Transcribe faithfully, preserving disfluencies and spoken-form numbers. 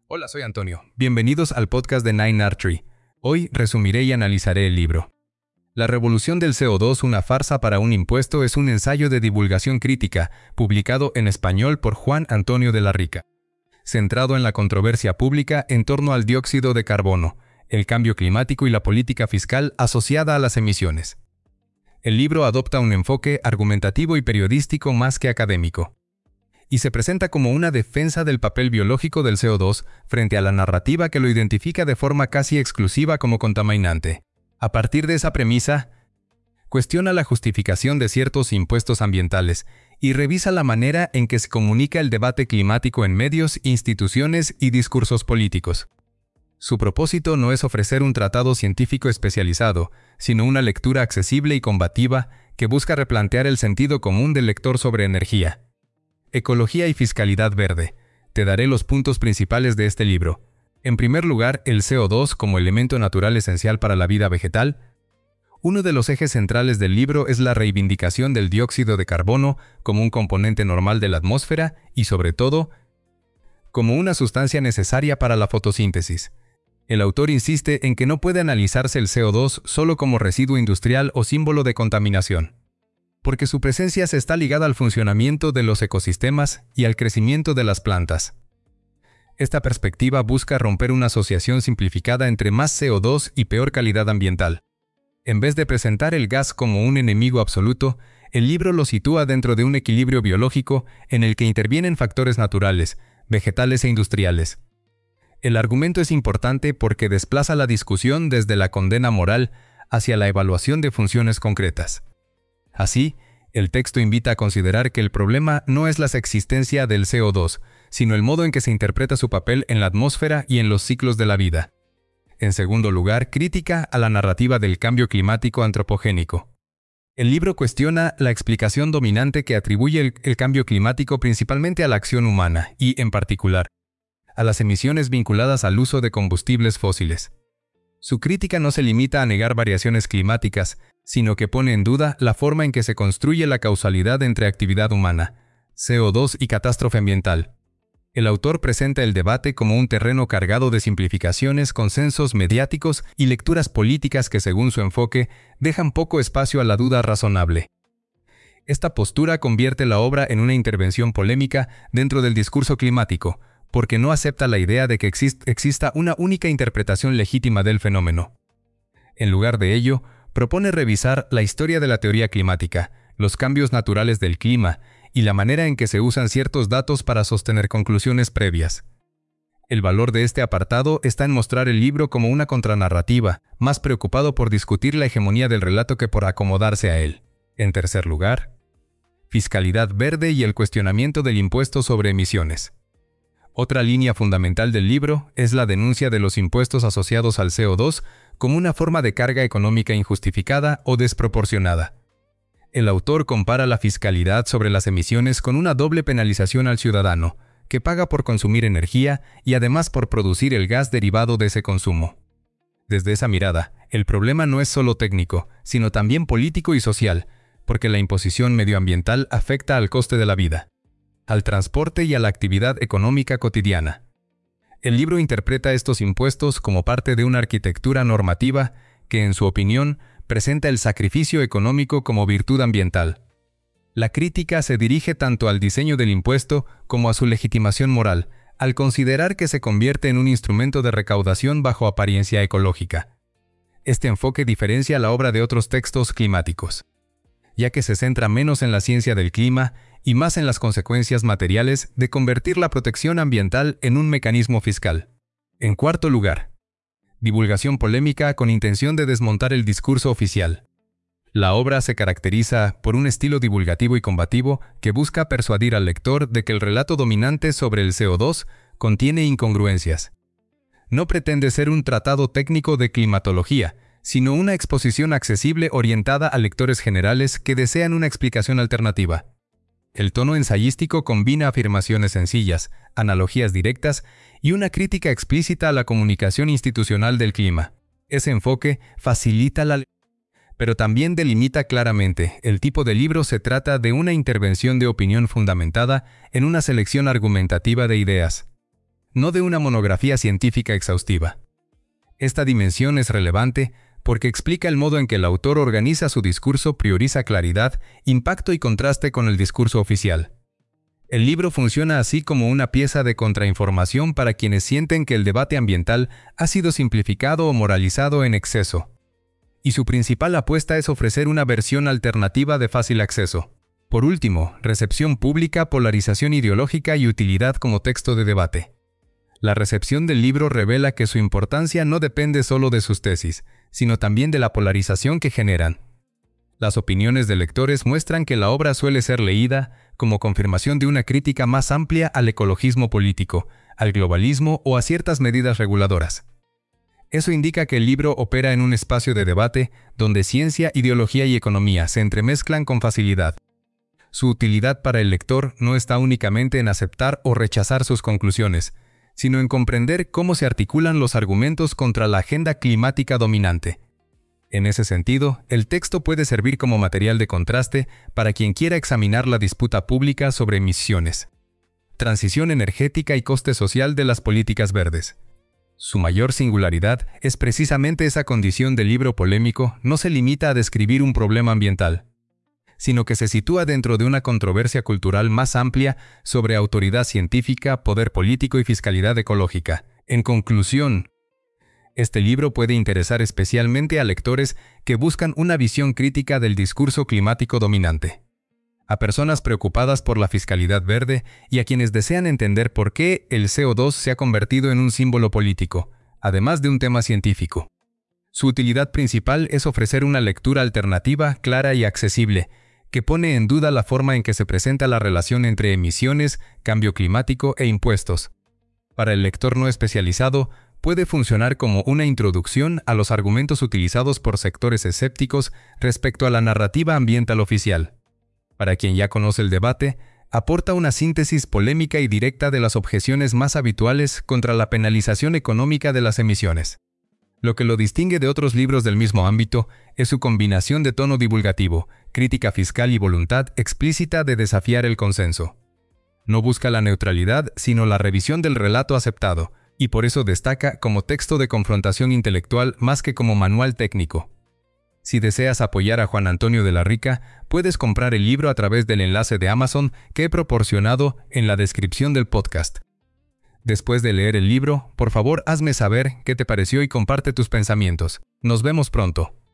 Hola, soy Antonio. Bienvenidos al podcast de Nine Archery. Hoy resumiré y analizaré el libro. La revolución del C O dos, una farsa para un impuesto, es un ensayo de divulgación crítica, publicado en español por Juan Antonio de la Rica, centrado en la controversia pública en torno al dióxido de carbono, el cambio climático y la política fiscal asociada a las emisiones. El libro adopta un enfoque argumentativo y periodístico más que académico, y se presenta como una defensa del papel biológico del C O dos frente a la narrativa que lo identifica de forma casi exclusiva como contaminante. A partir de esa premisa, cuestiona la justificación de ciertos impuestos ambientales y revisa la manera en que se comunica el debate climático en medios, instituciones y discursos políticos. Su propósito no es ofrecer un tratado científico especializado, sino una lectura accesible y combativa que busca replantear el sentido común del lector sobre energía, ecología y fiscalidad verde. Te daré los puntos principales de este libro. En primer lugar, el C O dos como elemento natural esencial para la vida vegetal. Uno de los ejes centrales del libro es la reivindicación del dióxido de carbono como un componente normal de la atmósfera y, sobre todo, como una sustancia necesaria para la fotosíntesis. El autor insiste en que no puede analizarse el C O dos solo como residuo industrial o símbolo de contaminación, porque su presencia se está ligada al funcionamiento de los ecosistemas y al crecimiento de las plantas. Esta perspectiva busca romper una asociación simplificada entre más C O dos y peor calidad ambiental. En vez de presentar el gas como un enemigo absoluto, el libro lo sitúa dentro de un equilibrio biológico en el que intervienen factores naturales, vegetales e industriales. El argumento es importante porque desplaza la discusión desde la condena moral hacia la evaluación de funciones concretas. Así, el texto invita a considerar que el problema no es la existencia del C O dos, sino el modo en que se interpreta su papel en la atmósfera y en los ciclos de la vida. En segundo lugar, crítica a la narrativa del cambio climático antropogénico. El libro cuestiona la explicación dominante que atribuye el, el cambio climático principalmente a la acción humana y, en particular, a las emisiones vinculadas al uso de combustibles fósiles. Su crítica no se limita a negar variaciones climáticas, sino que pone en duda la forma en que se construye la causalidad entre actividad humana, C O dos y catástrofe ambiental. El autor presenta el debate como un terreno cargado de simplificaciones, consensos mediáticos y lecturas políticas que, según su enfoque, dejan poco espacio a la duda razonable. Esta postura convierte la obra en una intervención polémica dentro del discurso climático, porque no acepta la idea de que exist- exista una única interpretación legítima del fenómeno. En lugar de ello, propone revisar la historia de la teoría climática, los cambios naturales del clima y la manera en que se usan ciertos datos para sostener conclusiones previas. El valor de este apartado está en mostrar el libro como una contranarrativa, más preocupado por discutir la hegemonía del relato que por acomodarse a él. En tercer lugar, fiscalidad verde y el cuestionamiento del impuesto sobre emisiones. Otra línea fundamental del libro es la denuncia de los impuestos asociados al C O dos como una forma de carga económica injustificada o desproporcionada. El autor compara la fiscalidad sobre las emisiones con una doble penalización al ciudadano, que paga por consumir energía y además por producir el gas derivado de ese consumo. Desde esa mirada, el problema no es solo técnico, sino también político y social, porque la imposición medioambiental afecta al coste de la vida, al transporte y a la actividad económica cotidiana. El libro interpreta estos impuestos como parte de una arquitectura normativa que, en su opinión, presenta el sacrificio económico como virtud ambiental. La crítica se dirige tanto al diseño del impuesto como a su legitimación moral, al considerar que se convierte en un instrumento de recaudación bajo apariencia ecológica. Este enfoque diferencia la obra de otros textos climáticos, ya que se centra menos en la ciencia del clima y más en las consecuencias materiales de convertir la protección ambiental en un mecanismo fiscal. En cuarto lugar, divulgación polémica con intención de desmontar el discurso oficial. La obra se caracteriza por un estilo divulgativo y combativo que busca persuadir al lector de que el relato dominante sobre el C O dos contiene incongruencias. No pretende ser un tratado técnico de climatología, sino una exposición accesible orientada a lectores generales que desean una explicación alternativa. El tono ensayístico combina afirmaciones sencillas, analogías directas y una crítica explícita a la comunicación institucional del clima. Ese enfoque facilita la lectura, pero también delimita claramente el tipo de libro. Se trata de una intervención de opinión fundamentada en una selección argumentativa de ideas. no de una monografía científica exhaustiva. Esta dimensión es relevante porque explica el modo en que el autor organiza su discurso, prioriza claridad, impacto y contraste con el discurso oficial. El libro funciona así como una pieza de contrainformación para quienes sienten que el debate ambiental ha sido simplificado o moralizado en exceso. Y su principal apuesta es ofrecer una versión alternativa de fácil acceso. Por último, recepción pública, polarización ideológica y utilidad como texto de debate. La recepción del libro revela que su importancia no depende solo de sus tesis, sino también de la polarización que generan. Las opiniones de lectores muestran que la obra suele ser leída como confirmación de una crítica más amplia al ecologismo político, al globalismo o a ciertas medidas reguladoras. Eso indica que el libro opera en un espacio de debate donde ciencia, ideología y economía se entremezclan con facilidad. Su utilidad para el lector no está únicamente en aceptar o rechazar sus conclusiones, sino en comprender cómo se articulan los argumentos contra la agenda climática dominante. En ese sentido, el texto puede servir como material de contraste para quien quiera examinar la disputa pública sobre emisiones, transición energética y coste social de las políticas verdes. Su mayor singularidad es precisamente esa condición del libro polémico no se limita a describir un problema ambiental, sino que se sitúa dentro de una controversia cultural más amplia sobre autoridad científica, poder político y fiscalidad ecológica. En conclusión, este libro puede interesar especialmente a lectores que buscan una visión crítica del discurso climático dominante, a personas preocupadas por la fiscalidad verde y a quienes desean entender por qué el C O dos se ha convertido en un símbolo político, además de un tema científico. Su utilidad principal es ofrecer una lectura alternativa, clara y accesible, que pone en duda la forma en que se presenta la relación entre emisiones, cambio climático e impuestos. Para el lector no especializado, puede funcionar como una introducción a los argumentos utilizados por sectores escépticos respecto a la narrativa ambiental oficial. Para quien ya conoce el debate, aporta una síntesis polémica y directa de las objeciones más habituales contra la penalización económica de las emisiones. Lo que lo distingue de otros libros del mismo ámbito es su combinación de tono divulgativo, crítica fiscal y voluntad explícita de desafiar el consenso. No busca la neutralidad, sino la revisión del relato aceptado, y por eso destaca como texto de confrontación intelectual más que como manual técnico. Si deseas apoyar a Juan Antonio de la Rica, puedes comprar el libro a través del enlace de Amazon que he proporcionado en la descripción del podcast. Después de leer el libro, por favor hazme saber qué te pareció y comparte tus pensamientos. Nos vemos pronto.